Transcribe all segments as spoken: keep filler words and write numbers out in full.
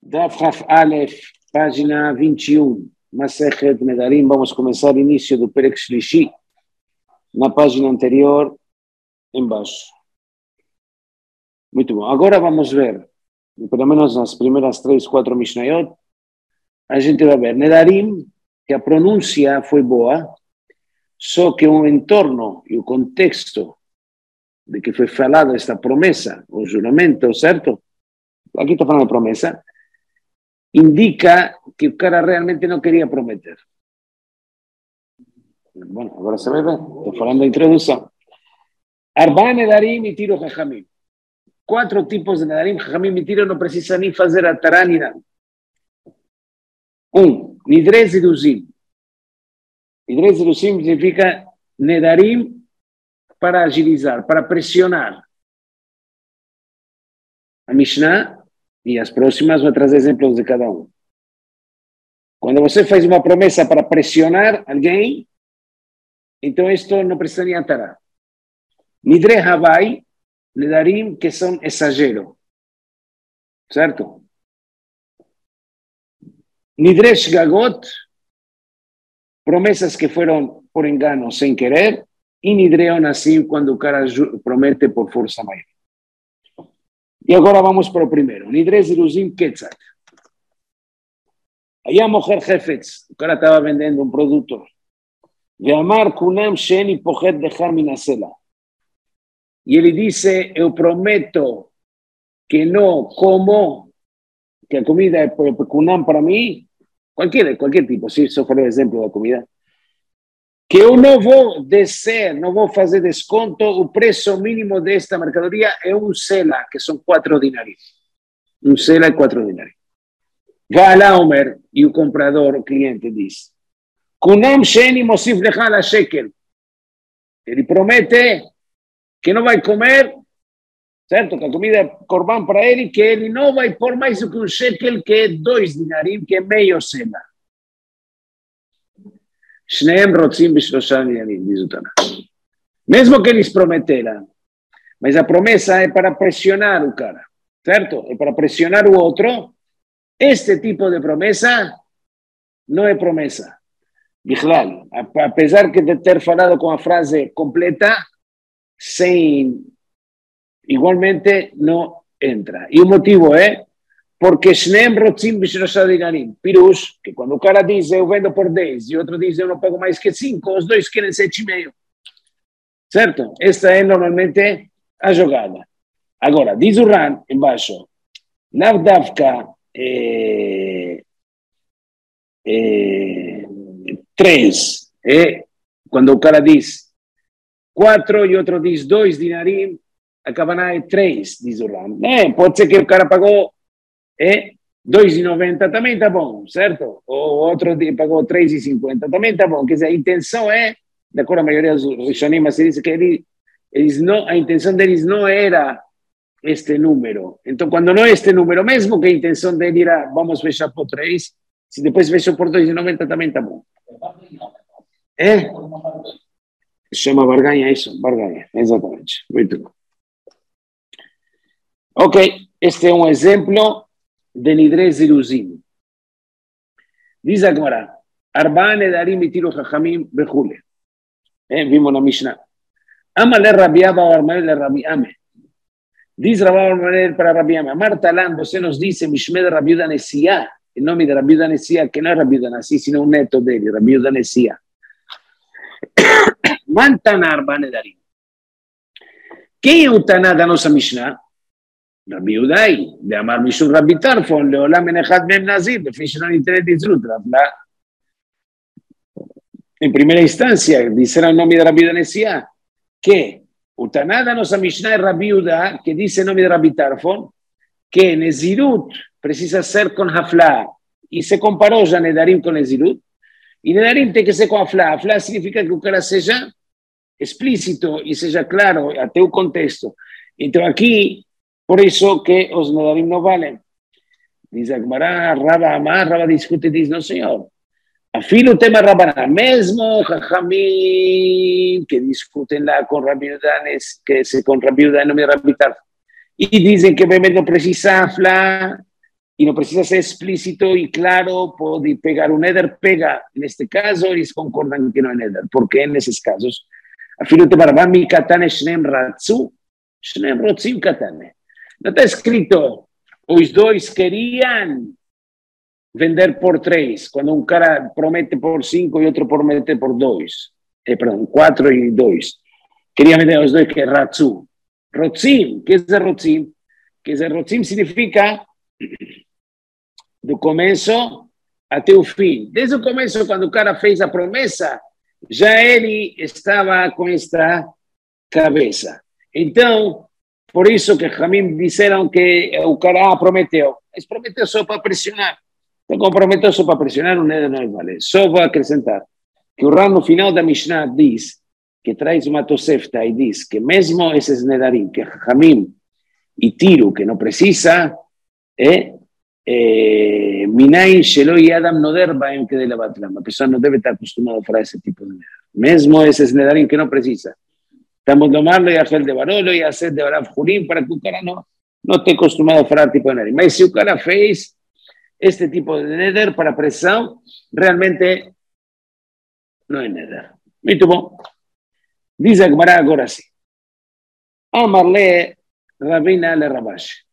Daf Haf Aleph, página vinte e um, Masechet Nedarim. Vamos começar o início do Perek Shlishi, na página anterior, embaixo. Muito bom. Agora vamos ver, pelo menos nas primeiras três, quatro Mishnayot, a gente vai ver Nedarim, que a pronúncia foi boa, só que o entorno e o contexto de que foi falada esta promessa, o juramento, certo? Aqui está falando de promessa, indica que o cara realmente não queria prometer. Bom, agora você vai ver, estou falando da introdução. Arba Nedarim e Tiro Chachamim. Quatro tipos de Nedarim, Chachamim e Tiro não precisa nem fazer a Tará nem nada. Um, Nidre Ziruzim. Nidre Ziruzim significa Nedarim para agilizar, para pressionar. A Mishnah e as próximas vão trazer exemplos de cada um. Quando você faz uma promessa para pressionar alguém, então isto não precisa nem atará. Nidre Havai, Nedarim que são exagero. Certo? Nidre Shgagot, promessas que foram por engano, sem querer, e Nidre Onassim, quando o cara promete por força maior. E agora vamos para o primeiro. Nidre Ziruzim Ketzat. Aí a mulher Hefetz, o cara estava vendendo um produto. Ve'amar kunam sheni pochet dechar minasela. E ele disse, eu prometo que não como, que a comida é kunam para mim, qualquer, qualquer tipo, se eu for o exemplo da comida, que eu não vou descer, não vou fazer desconto, o preço mínimo desta mercadoria é um sela, que são quatro dinarim. Um sela é quatro dinarim. Vai lá, Omer, e o comprador, o cliente, diz, Kunam sheni mosif lecha la shekel. Ele promete que não vai comer, certo? Que a comida é corban para ele, que ele não vai pôr mais do que um shekel, que é dois dinarim, que é meio sela. Shneem rotzim b'shlosha dinarim, diz o Tana. Mesmo que eles prometeram, mas a promessa é para pressionar o cara, certo? É para pressionar o outro. Este tipo de promessa não é promessa. Bichlal, apesar de ter falado com a frase completa, sem, igualmente não entra. E o motivo é porque Shneem rotzim b'shlosha dinarim. Pirush, que quando o cara diz eu vendo por dez e o outro diz eu não pago mais que cinco, os dois querem sete e meio. Certo? Esta é normalmente a jogada. Agora, diz o Ran embaixo, Lavdavka é, é, três, é, quando o cara diz quatro e outro diz dois dinarim, a cabana é três, diz o Ran. É, pode ser que o cara pagou é dois e noventa, também tá bom, certo? O outro pagou três e cinquenta, também tá bom. Quer dizer, a intenção é, de acordo com a maioria dos Rishonim, se diz que ele, eles não, a intenção deles não era este número. Então, quando não é este número, mesmo que a intenção dele era vamos fechar por três, se depois fechou por dois e noventa, também tá bom. É? Chama barganha isso, barganha, exatamente. Muito bom. Ok, este é um exemplo de Nidre Ziruzim. Diz agora, Arba Nedarim e Tiro Chachamim Bechule. Eh, vimos na Mishnah. Ama le Rabi Abba o Armael le Rabi Ame. Diz Rabi Armael para Rabi Ame. Amar Talan, você nos disse, Mishmed Rabi Uda Nesia, em nome de Rabi Uda Nesia, que não é Rabi Uda Nasi, sino um neto dele, Rabi Uda Nesia. Man Tana Arba Nedarim. Quem é o Taná da nossa Mishnah? Rabbi Udai, de Amar Mishum Rabbi Tarfon, Leolam Enechad Mem Nazir, de Fishon Internet Izrut, em primeira instância, disseram em nome de Rabbi Uda Nesia, que o Taná da nossa Mishnah é Rabbi Uda, que disse em nome de Rabbi Tarfon, que Nezirut precisa ser com Hafla, e se comparou já Nedarim com Nezirut, e Nedarim tem que ser com Hafla. Hafla significa que o cara seja explícito e seja claro até o contexto. Então aqui, por isso que os Nedarim não valem. Diz a Gemara, Raba Amar, Raba discute e diz, não senhor, afilo o tema Rabaná, mesmo Chachamim, que discutem lá com Rabi Uda, que se com Rabi Uda em nome de Rabi Tarfon, e dizem que bebê não precisa Hafla, e não precisa ser explícito e claro, pode pegar o neder, pega. Neste caso, eles concordam que não é neder, porque nesses casos, afilo te barbami katane shnem ratzu, shnem rotzim katane. Não está escrito, os dois queriam vender por três, quando um cara promete por cinco e outro promete por dois. Eh, perdão, quatro e dois. Queria vender os dois, que é ratzu. Rotzim, que é rotzim? Que é rotzim significa do começo até o fim. Desde o começo, quando o cara fez a promessa, já ele estava com esta cabeça. Então, por isso que Hamim disseram que o cara prometeu. Mas prometeu só para pressionar. Então, como prometeu só para pressionar, o neder não vale. Só vou acrescentar que o Ran no final da Mishnah diz, que traz uma tosefta e diz que mesmo esses nedarim, que Hamim e Tiro, que não precisa, é Minayin shelo yadam noder baem que de la batlama. A pessoa não deve estar acostumada a falar esse tipo de neder. Mesmo esses nedarim que não precisa. Estamos tomando e hacer de barolo e hacer de barav jurim para que o cara não, não esteja acostumado a falar tipo de neder. Mas se o cara fez este tipo de neder para pressão, realmente não é neder. Muito bom. Diz a Gemara agora assim. Amarle Rabina le Rabash.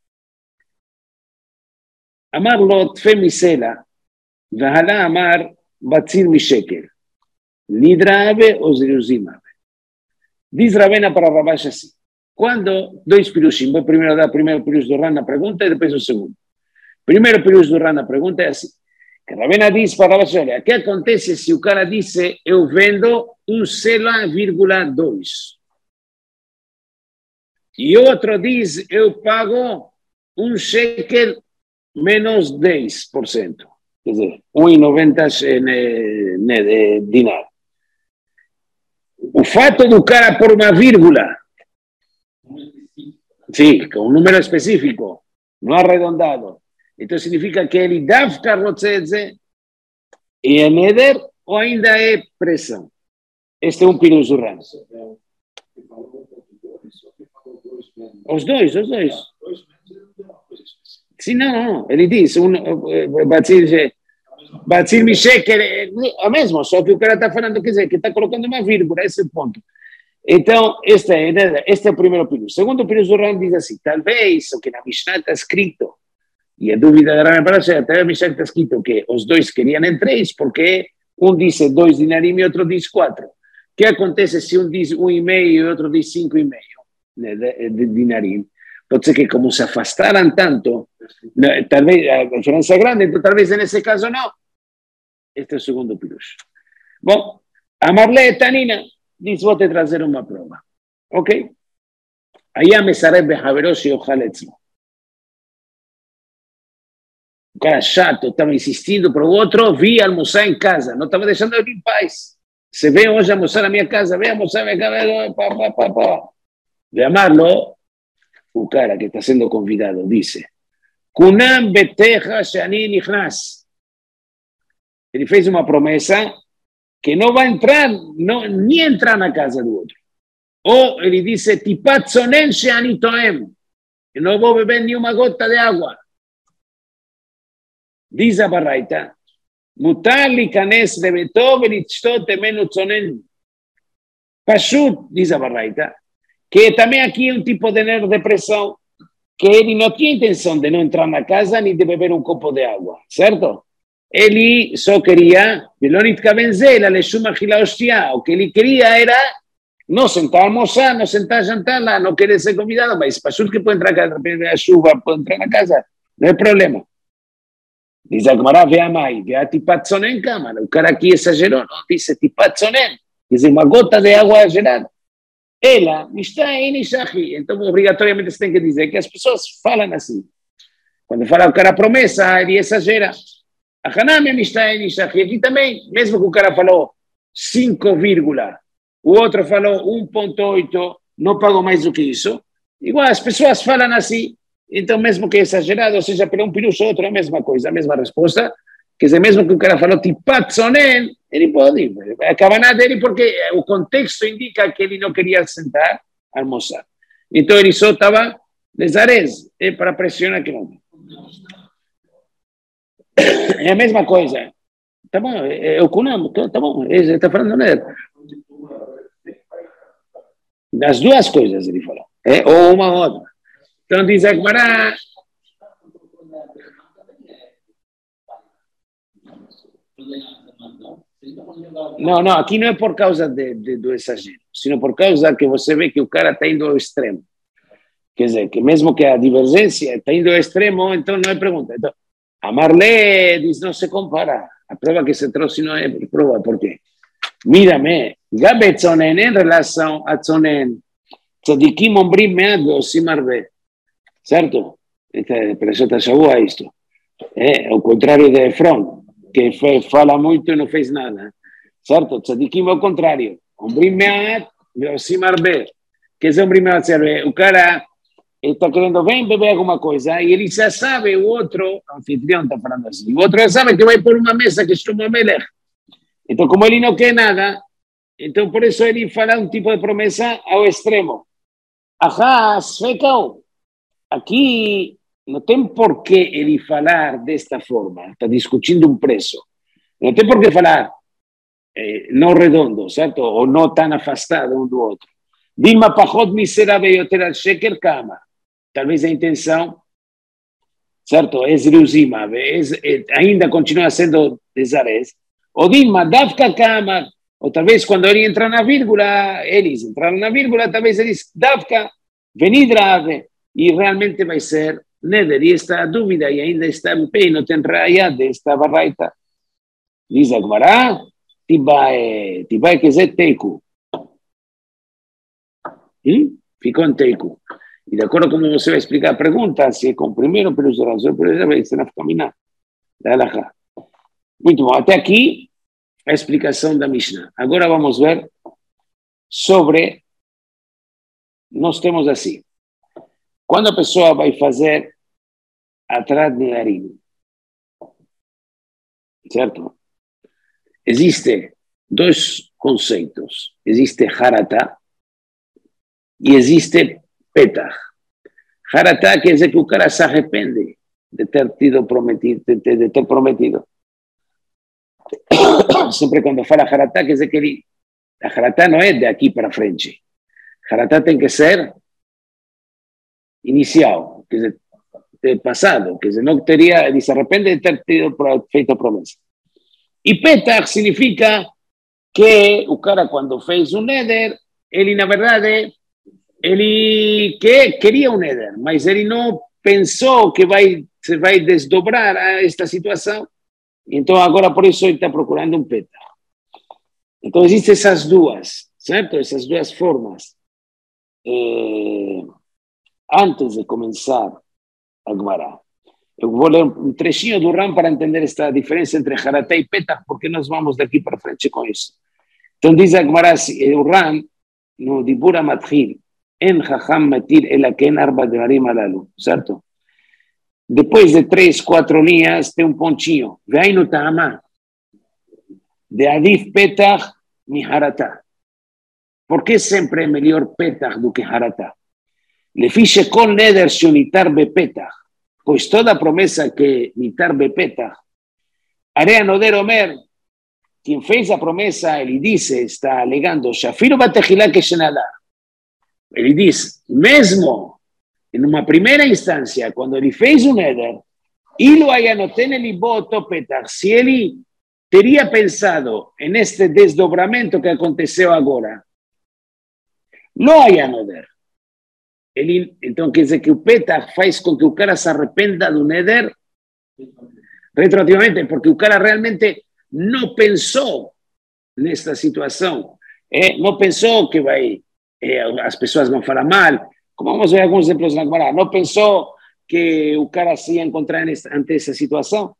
אמר לו תפה מסלע, והלה אמר בציר משקל, lidra ave ou zeruzim ave. Diz Ravena para Rabash assim, quando dois pirushim, vou primeiro dar o primeiro pirush do Ran na pergunta e depois o segundo. Primeiro pirush do Ran na pergunta é assim, que Ravena diz para Rabash, olha, o que acontece se o cara disse, eu vendo um sela vírgula dois, e outro diz, eu pago um shekel menos dez por cento, quer dizer, um vírgula noventa dinar. O fato do cara por uma vírgula, sim, com um número específico, não arredondado, então significa que ele dafka rotzedze e é neder ou ainda é pressão. Este é um pirush do Ran. Os dois, os dois. Sim, não, não. Ele diz, um, Batzir Mishek é a mesma, só que o cara está falando, quer dizer, que está colocando uma vírgula, esse é o ponto. Então, este é, este é o primeiro pirush. O segundo pirush do Ran diz assim, talvez, o que na Mishnah está escrito, e a dúvida da Ran para ser, até a Mishnah está escrito que os dois queriam em três, porque um disse dois dinarim e outro diz quatro. O que acontece se um diz um e meio e outro diz cinco e meio né, de, de dinarim? Pode ser que como se afastaram tanto, talvez a diferença é grande, então talvez nesse caso não. Este é o segundo pirush. Bom, a Marle Tanina diz, vou te trazer uma prova. Ok? Aí a Mesareb Behaverosh e Ochaletzmo. O cara chato, estava insistindo para o outro, vi almoçar em casa, não estava deixando ele em paz. Você vem hoje almoçar na minha casa, vem almoçar na minha casa, pá, pá, pá, pá. De amarlo, o cara que está sendo convidado disse, Kunam beteja shani nichnas. Ele fez uma promessa que não vai entrar, não, nem entrar na casa do outro. Ou ele disse, tipat sonen shani toem. Eu não vou beber nenhuma gota de água. Diz a Baraita, mutar likanes lebeto velitztot emenu tzonen. Pashut, diz a Baraita, que também aqui é um tipo de depressão, que ele não tinha intenção de não entrar na casa nem de beber um copo de água, certo? Ele só queria, o que ele queria era não sentar a almoçar, não sentar a jantar lá, não querer ser convidado, mas Pashut que pode entrar na casa, a chuva pode entrar na casa, não é problema. Diz a Gemara, vê a mãe, vê a tipatzonen, câmara, o cara aqui exagerou, não disse tipatzonen, quer dizer, uma gota de água gelada. Ela está em Nishahi, então obrigatoriamente você tem que dizer que as pessoas falam assim. Quando fala o cara promessa, ele exagera. A Hanami está em Nishahi, aqui também, mesmo que o cara falou cinco vírgula, o outro falou um vírgula oito, não pagou mais do que isso. Igual as pessoas falam assim, então mesmo que exagerado, ou seja, para um pirush outro é a mesma coisa, a mesma resposta. Quer dizer, mesmo que o cara falou tipatzonen, ele pode ir. A cabana dele, porque o contexto indica que ele não queria sentar, almoçar. Então ele só estava desarez, é para pressionar que não. É a mesma coisa. Tá bom, é o Kunam, tá bom, ele está falando nele. Das duas coisas, ele falou. É, ou uma ou outra. Então diz a Gemara. Não, não, aqui não é por causa de, de, do exagero, sino por causa que você vê que o cara está indo ao extremo. Quer dizer, que mesmo que a divergência está indo ao extremo, então não é pergunta. Então, a Marlé diz, não se compara. A prova que se trouxe não é prova, por quê? Mírame, Gabe Tzonen, em relação a Tzonen, Tzadikim ombrim mead ועושים הרבה. Certo? Perashat HaShavua isto. É o contrário de Efron, que fala muito e não fez nada. Certo? Tzadikim é o contrário. Ombrim mead ועושים הרבה. Que é ombrim mead? O cara está querendo, vem beber alguma coisa, e ele já sabe, o outro, o anfitrião está falando assim, o outro já sabe que vai pôr uma mesa que chama a Melech. Então, como ele não quer nada, então por isso ele fala um tipo de promessa ao extremo. Ajá, fecao. Aqui não tem por que ele falar desta forma, está discutindo um preço. Não tem por que falar eh, não redondo, certo? Ou não tão afastado um do outro. Dilma pachot miserável yoter al sheker kama. Talvez a intenção, certo? É zeruzima, ainda continua sendo desarez. Ou Dilma davka kama. Ou talvez quando ele entra na vírgula, eles entraram na vírgula, talvez eles davka, venidrave, e realmente vai ser neder. E esta dúvida e ainda está em pé, não tem raia desta barraita. Diz a Gemara, tibai, tibai que é teiku. Hum? Ficou em teiku. E de acordo com como você vai explicar a pergunta, se é com o primeiro, pelo razão, pelo vai ser na caminhar. Muito bom, até aqui a explicação da Mishnah. Agora vamos ver sobre, nós temos assim, quando a pessoa vai fazer atrás de Nedarim, certo? Existem dois conceitos. Existe Haratá e existe Petach. Haratá quer dizer que o cara se arrepende de ter tido prometido, de ter, de ter prometido. Sempre quando fala Haratá, quer dizer que ele, a Haratá não é de aqui para frente. Haratá tem que ser inicial, quer dizer, de passado, quer dizer, não teria, ele se arrepende de ter tido, feito a promessa. E Petach significa que o cara, quando fez um neder, ele, na verdade, ele que, queria um neder, mas ele não pensou que vai, se vai desdobrar esta situação. Então, agora, por isso, ele está procurando um Petach. Então, existem essas duas, certo? Essas duas formas. Eh, antes de começar a Gemara, eu vou ler um trechinho do Ram para entender esta diferença entre Haratá e Petach, porque nós vamos daqui para frente com isso. Então, diz a Gemara, o Ram, no Dibura Mathil, En Chacham Matir Ela Ken Arba Devarim Alalu, certo? Depois de três, quatro linhas, tem um pontinho. Veainu Ta'amá, de Adif Petach mi Haratá. Por que sempre é melhor Petach do que Haratá? Le fiche con neder shunitar be Petach, pois toda promessa que nitar be Petach, Area Noder Omer, quem fez a promessa, ele disse, está alegando, Shafiro Batejilá que Shenadá. Ele diz, mesmo em uma primeira instância, quando ele fez o neder, Ilu Ayanoten Eliboto Petach, se ele teria pensado neste desdobramento que aconteceu agora, não Ayanoder. Ele, então quer dizer que o Petach faz com que o cara se arrependa do neder retroativamente, porque o cara realmente não pensou nesta situação, é, não pensou que vai, é, as pessoas vão falar mal, como vamos ver alguns exemplos na Gemara, não pensou que o cara se ia encontrar nesta, ante essa situação.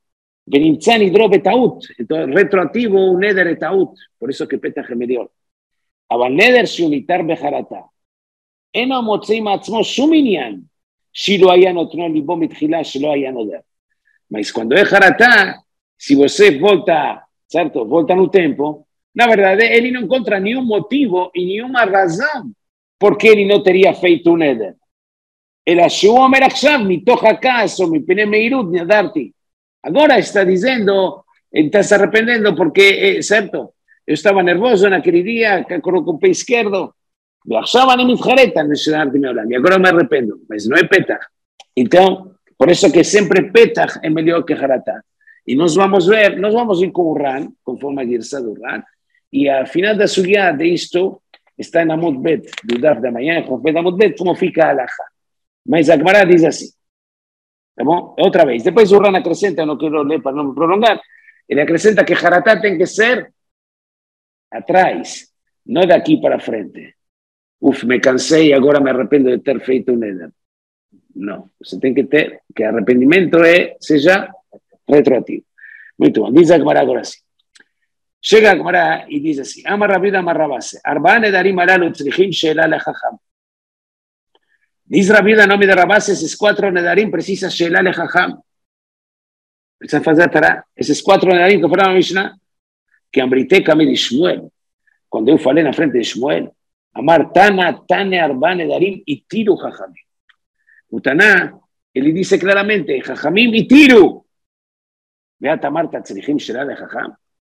Então, retroativo, o neder é taut, por isso que Petach é melhor. Aval neder shunitar beharatá. Eno motzeim atzmo shum inyan, shilo haya notno libo mitchila shelo haya noder. Mas quando é haratá, se você volta, certo, volta no tempo, na verdade, ele não encontra nenhum motivo e nenhuma razão porque ele não teria feito o neder. Ele achou o Merachav, mitoch acaso, mipene meirut, nadarti. Agora está dizendo, está se arrependendo porque, é, certo, eu estava nervoso naquele dia, com o pé esquerdo, ועכשיו אני מתחרט על נשארתי מעולם, e agora me arrependo, mas não é petach. Então, por isso que sempre petach é melhor que haratá. E nós vamos ver, nós vamos ir com o Ran, conforme a Girsá do Ran, e a final da sugya de isto está na Amud Bet, do Daf da manhã, com o Amud Bet, como fica a halakha. Mas a Gemara diz assim, tá bom? Outra vez. Depois o Ran acrescenta, eu não quero ler para não me prolongar, ele acrescenta que haratá tem que ser atrás, não daqui para frente. Uf, me cansei e agora me arrependo de ter feito o neder. Não, você tem que ter, que arrependimento é, seja retroativo. Muito bom, diz a Gemara agora assim. Chega a Gemara e diz assim, Amar Rabi Amar Rabase, Arba'a nedarim alalu tzrichim she'ela lechacham. Diz Rabi o nome de Rabase, esses quatro nedarim precisa she'ela lechacham. Precisa fazer a tará. Esses quatro nedarim que falaram na Mishnah, que ambrite kami de Shmuel, quando eu falei na frente de Shmuel, Amar Tana, Tane, Arba'a nedarim e tiru chachamim. O Taná, ele disse claramente, chachamim e tiru. Veat Amar tatzrichim she'ela lechacham.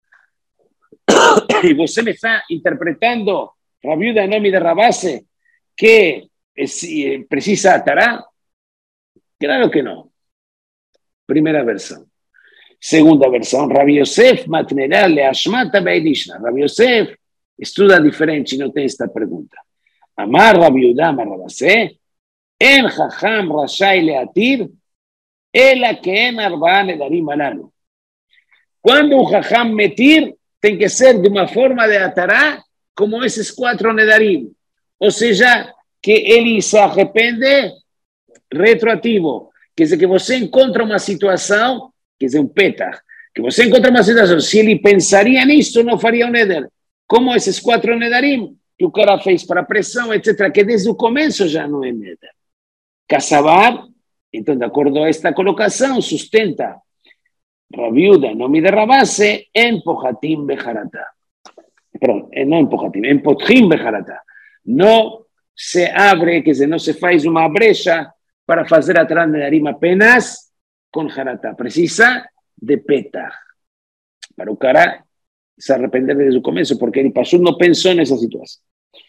E você me está interpretando, Rabi em nome de Rabase, que precisa atará? Claro que não. Primeira versão. Segunda versão, Rabi Yosef matnerá leashmata be'edishna. Rabi Yosef estuda diferente e não tem esta pergunta. Amar Rabi Yehuda Amar Rabase, en chacham rashai leatir, ela que en arba'a nedarim alalu. Quando o chacham metir, tem que ser de uma forma de atará, como esses quatro nedarim. Ou seja, que ele se arrepende retroativo. Quer dizer, que você encontra uma situação, quer dizer, um petach, que você encontra uma situação, se ele pensaria nisso, não faria um neder. Como esses quatro nedarim, que o cara fez para pressão, etcétera, que desde o começo já não é neder. Casabar, então, de acordo a esta colocação, sustenta Rabi Yehuda, em nome de Rabase, en pochatim becharatá. Perdão, não en pochatim, en potchim becharatá. Não se abre, quer dizer, não se faz uma brecha para fazer atrás de nedarim apenas com haratá. Precisa de petach. Para o cara se arrepender desde o começo, porque ele passou, não pensou nessa situação.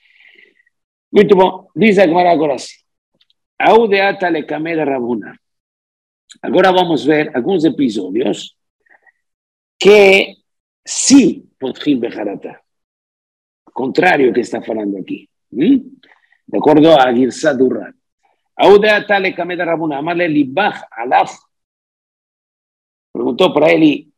Muito bom. Diz a Gemara agora assim. Audeata lekame de Rabuna. Agora vamos ver alguns episódios que sim potchim becharatá. Contrário que está falando aqui. ¿Mm? De acordo a Girsá do Ran. Audeata lekame de Rabuna. Amarle libach alaf. Perguntou para ele,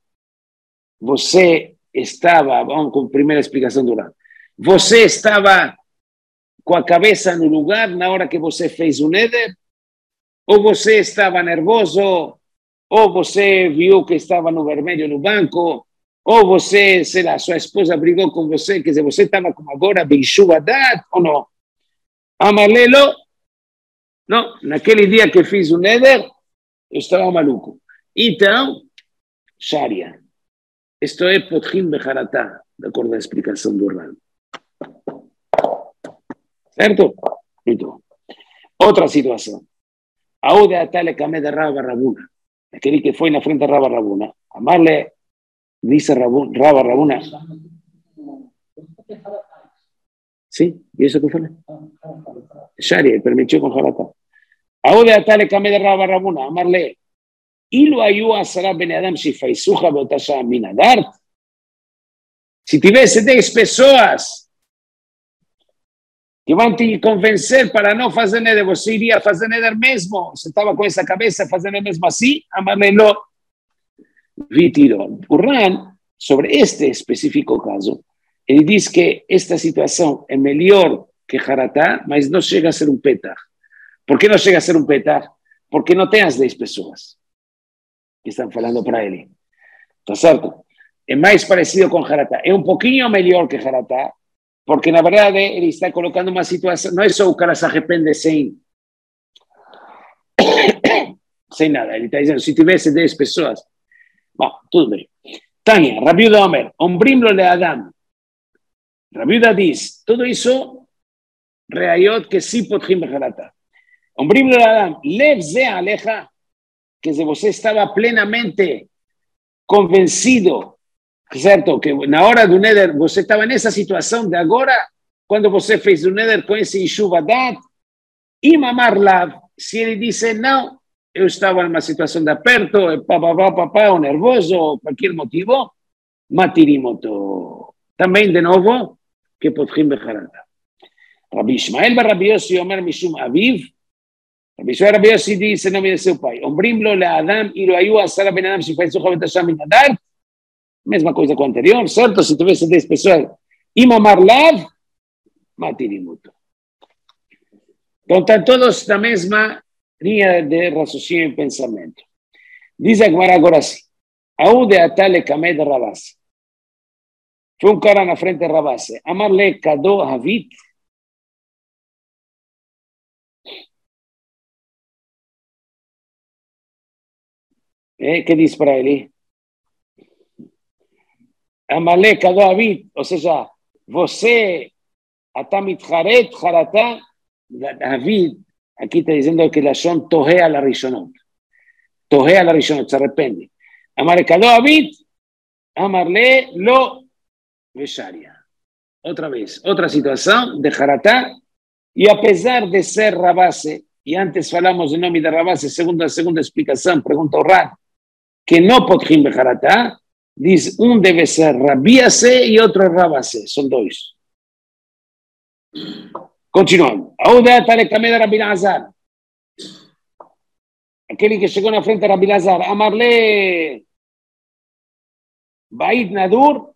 você estava, vamos com a primeira explicação do Ran. Você estava com a cabeça no lugar na hora que você fez o neder? Ou você estava nervoso, ou você viu que estava no vermelho no banco, ou você, sei lá, sua esposa brigou com você, quer dizer, você estava como agora, Beishuvadat, ou não? Amarlelo, não, naquele dia que fiz o neder, eu estava maluco. Então, Sharia, isto é potchim becharatá, de acordo à explicação do Ran. Certo? Então, outra situação. Aude atale kame de Rabba Rabuna. Aquele que foi na frente de Rabba Rabuna. Amarle, dice Rabba Rabuna. Sim, e isso que eu falei? Sharia, permitiu com haratá. Aude atale kame de Rabba Rabuna. Amarle, Ilu ayu asara bene adam shifaisuha beotasha minadar. Se tivesse dez pessoas que vão te convencer para não fazer neder, você iria fazer neder mesmo? Você estava com essa cabeça fazendo mesmo assim? Amarle não. Vitirou. O Ran, sobre este específico caso, ele diz que esta situação é melhor que haratá, mas não chega a ser um petach. Por que não chega a ser um petach? Porque não tem as dez pessoas que estão falando para ele. Está certo? É mais parecido com haratá. É um pouquinho melhor que haratá, porque na verdade ele está colocando uma situação, não é só o cara se arrepende sem, sem nada. Ele está dizendo, se tivesse dez pessoas, bom, tudo bem. Tânia, Rabi Yehuda Omer, ombrim lo le Adam. Rabi Yehuda diz, tudo isso, reayot que sim potchim becharatá. Ombrim lo le Adam, lev ze aleja, que se você estava plenamente convencido, certo? Que na hora do Neder, você estava nessa situação de agora, quando você fez o Neder com esse Ishuvadat, e Mamar Lav, se ele disse não, eu estava numa situação de aperto, papapá, papá, ou nervoso, ou qualquer motivo, matirimoto. Também, de novo, que potchim becharata. Rabbi Ishmael bar Rabbi Yossi Omer Mishum Aviv, Rabbi Ishmael Rabbi Yossi diz em nome de seu pai, Ombrim lo le'adam, ilo ayu asara ben adam, shifai sucha betasham min adar, mesma coisa com o anterior, certo? Se tivesse dez pessoas, Imamar Lav, matirimuto. Então, estão todos na mesma linha de raciocínio e pensamento. Diz a Gemara agora assim, Aúde atale kamed Ravasi. Foi um cara na frente de Ravasi. Amarle kado havit. É, que diz para ele? Amarle kado havit. Ou seja, você atamit haret harata havit. Aqui está dizendo que Lashon tohea la rishonot. Tohea la rishonot, se arrepende. Amarle kado havit. Amarle lo vesharia. Otra vez, otra situación de Haratá, y a pesar de ser Rabase, y antes falamos en nombre de Rabase, segunda, segunda explicación, pregunta Orad, que no potjim de Haratá, dice, un debe ser Rabiase y otro Rabase, son dos. Continuamos. Ahora tal camé de Rabbi Lazar. Aquel que llegó na frente de Rabbi Lazar, amarle Bait Nadur,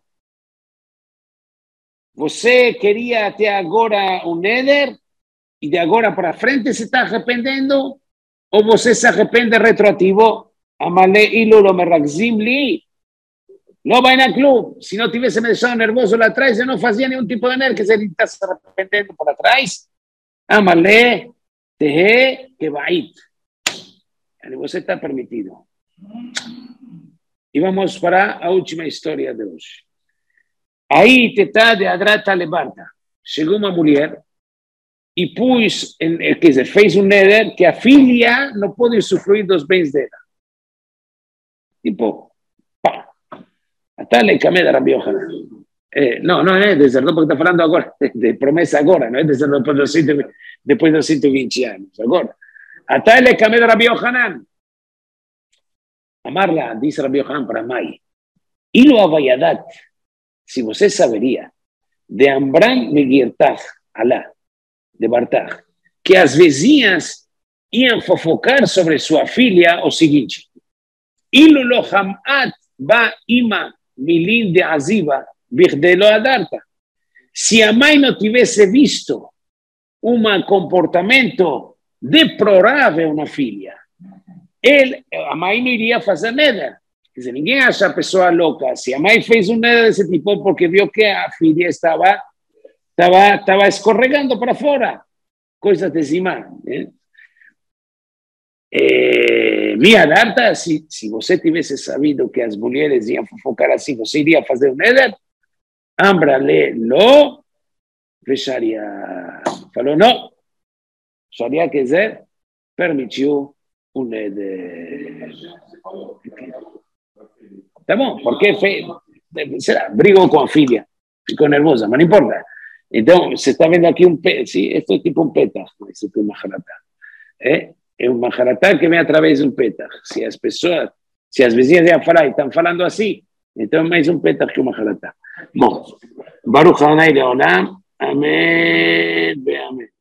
você queria até agora um Neder e de agora para frente se está arrependendo? Ou você se arrepende retroativo? Amalé ilo lo meragzim li. Não vai na clube. Se não tivesse me deixado nervoso lá atrás, eu não fazia nenhum tipo de Neder, que se ele está se arrependendo para trás. Amalé tehe kebait. Você está permitido. E vamos para a última história de hoje. Aí tetá de Adrata Lebarta. Chegou uma mulher e pus, quer dizer, fez um neder que a filha não pode usufruir dos bens dela. Tipo, pá, até le camé de Rabbi Yohanan. Eh, não, não é deserto, porque está falando agora, de promessa agora, não é deserto depois dos, depois dos cento e vinte anos. Agora, até le camé de Rabbi Yohanan. Amarla, diz Rabbi Yohanan para Mai. Ilo avayadat. Se você saberia de Amram Megirtach, Alá, de Bartach, que as vizinhas iam fofocar sobre sua filha o seguinte: Ilu lo hamat ba ima milin de aziva birdelo adarta. Se a mãe não tivesse visto um comportamento deplorável na filha, ele, a mãe não iria fazer nada. Quer dizer, ninguém acha a pessoa louca. Se a mãe fez um nada desse tipo porque viu que a filha estava, estava, estava escorregando para fora. Coisas de cima. Né? É, minha darta, se, se você tivesse sabido que as mulheres iam fofocar assim, você iria fazer um neder? Ambra le lo, fecharia. Falou não. Sharia quer dizer, permitiu um neder. Tá bom, porque fe... será, brigou com a filha, ficou nervosa, mas não importa. Então, você está vendo aqui um peta, sim, este é tipo um peta, esse é um maharatá. É, é um maharatá que vem através de um peta. Se as pessoas, se as vizinhas iam falar e estão falando assim, então é mais um peta que um maharatá. Bom, Baruch Adonai Leolam, amém, amém.